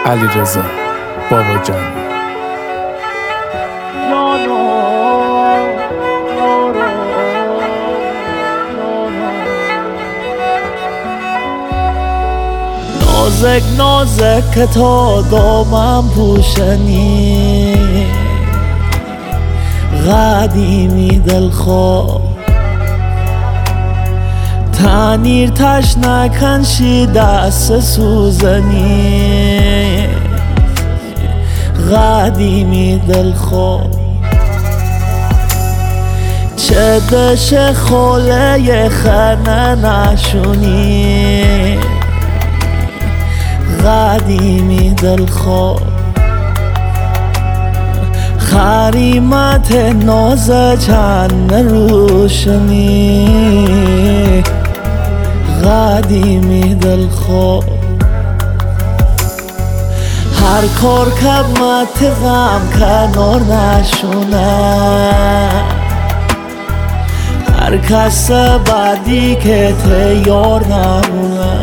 علیرضا باباجانی. نازک نازک که تا دامم پوشنی، قدیمی دلخواه تنیر تش نکنشی دست سوزنی، قدیمی دلخواه چه دش خوله خنه نشونی، قدیمی دلخواه خریمت ناز چند روشنی، قدیمی دلخواه هر کار کمت غم کنار نشونه، هر کس بعدی که تیار نمونه،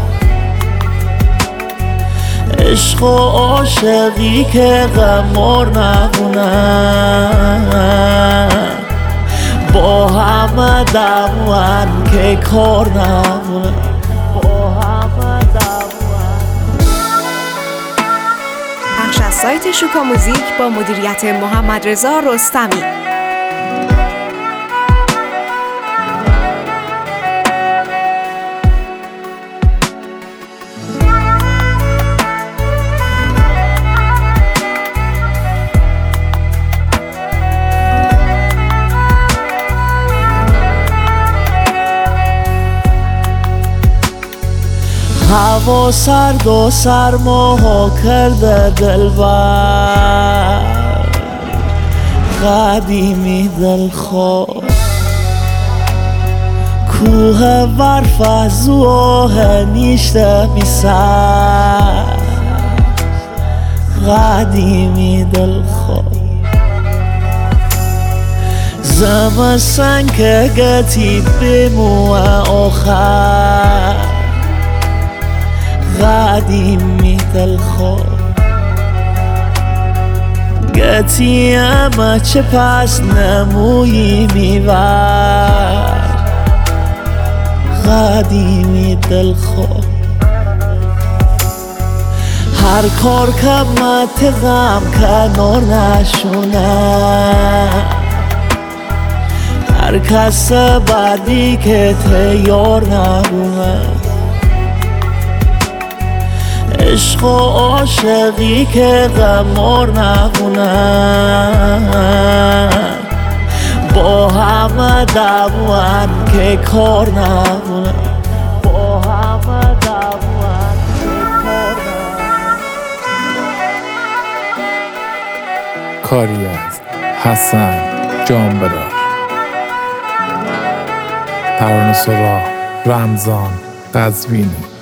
عشق و عاشقی که غمار نمونه، با همه دوان که کار نمونه، با همه دوان. پخش از سایت شوکا موزیک با مدیریت محمدرضا رستمی. هوا سرد و سرما کرده دلبر، قدیمی دلخواه کوه برف از اوه نیشته میسر، قدیمی دلخواه زمستان که گتید بمو آخر، قدیمی دلخواه گتی اما چه پس نمویی میور، قدیمی دلخواه هر کار کمت غم کنار نشونه، هر کس بعدی که تیار نمونه، عشق و عاشقی که غمار نمونه، با همه دوان که کار نمونه، با همه دوان که کار نمونه. کاری از حسن جانبرار، ترانه سرا رمضان قزوینی.